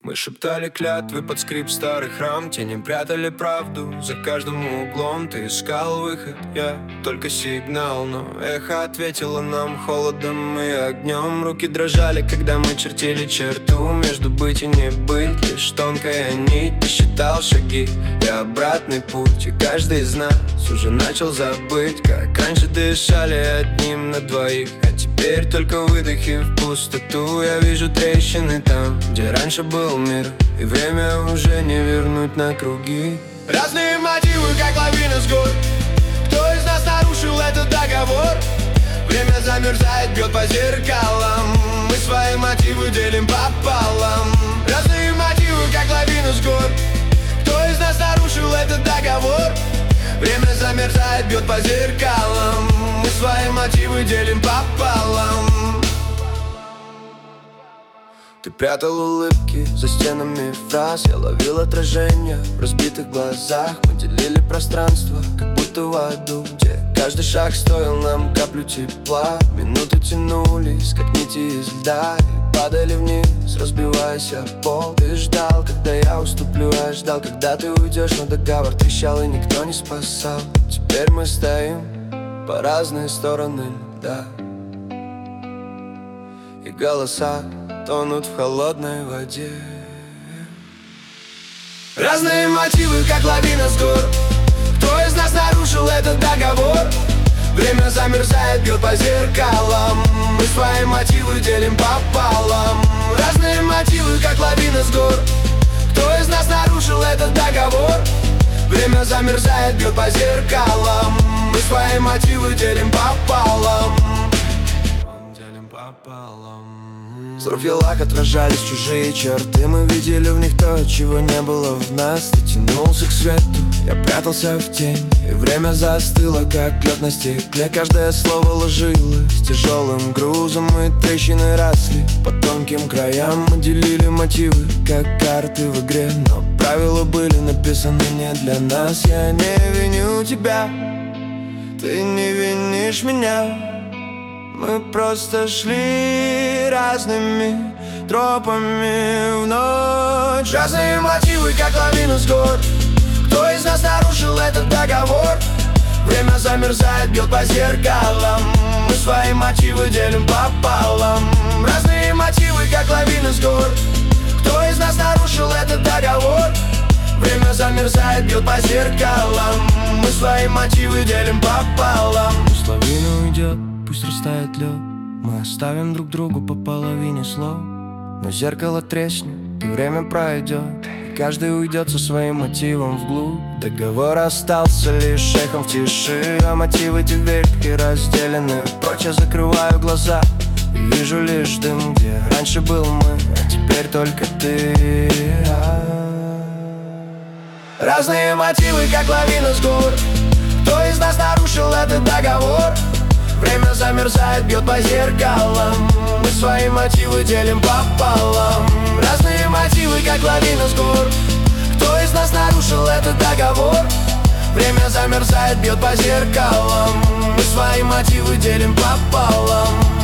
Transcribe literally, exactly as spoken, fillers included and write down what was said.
Мы шептали клятвы под скрип старых рам, тенем прятали правду, за каждым углом ты искал выход. Я только сигнал, но эхо ответило нам холодом и огнем. Руки дрожали, когда мы чертили черту между быть и не быть. Лишь тонкая нить, ты считал шаги и обратный путь. И каждый из нас уже начал забыть, как раньше дышали одним на двоих. А теперь только выдохи в пустоту. Я вижу трещины там, где раньше был мир, и время уже не вернуть на круги. Разные мотивы, как лавина с гор. Кто из нас нарушил этот договор? Время замерзает, бьет по зеркалам. Мы свои мотивы делим пополам. Разные мотивы, как лавина с гор. Кто из нас нарушил этот договор? Время замерзает, бьет по зеркалам. Мы свои мотивы делим пополам. Ты прятал улыбки за стенами фраз. Я ловил отражения в разбитых глазах. Мы делили пространство, как будто в аду, где каждый шаг стоил нам каплю тепла. Минуты тянулись, как нити из льда, и падали вниз, разбиваясь о пол. Ты ждал, когда я уступлю, я ждал, когда ты уйдешь, но договор трещал, и никто не спасал. Теперь мы стоим по разные стороны льда, и голоса тонут в холодной воде. Разные мотивы, как лавина с гор. Кто из нас нарушил этот договор? Время замерзает, бьет по зеркалам. Мы свои мотивы делим пополам. Разные мотивы, как лавина с гор. Кто из нас нарушил этот договор? Время замерзает, бьет по зеркалам. Мы свои мотивы делим пополам. Делим пополам. Взрыв и лак отражались чужие черты. Мы видели в них то, чего не было в нас. Ты тянулся к свету, я прятался в тень, и время застыло, как лед на стекле. Каждое слово ложилось тяжелым грузом, и трещины росли по тонким краям. Мы делили мотивы, как карты в игре, но правила были написаны не для нас. Я не виню тебя, ты не винишь меня. Мы просто шли разными тропами в ночь. Разные мотивы, как лавина с гор. Кто из нас нарушил этот договор? Время замерзает, бьет по зеркалам. Мы свои мотивы делим пополам. Разные мотивы, как лавина с гор. Кто из нас нарушил этот договор? Время замерзает, бьет по зеркалам. Мы свои мотивы делим пополам. Пусть лавина уйдет, пусть растает лед, мы оставим друг другу по половине слов. Но зеркало треснет, и время пройдет, и каждый уйдет со своим мотивом вглубь. Договор остался лишь эхом в тиши, а мотивы теперь разделены. Прочь я закрываю глаза и вижу лишь дым, где раньше был мы, а теперь только ты. Разные мотивы, как лавина с гор. Кто из нас нарушил этот договор? Время замерзает, бьет по зеркалам. Мы свои мотивы делим пополам. Разные мотивы, как лавина с гор. Кто из нас нарушил этот договор? Время замерзает, бьет по зеркалам. Мы свои мотивы делим пополам.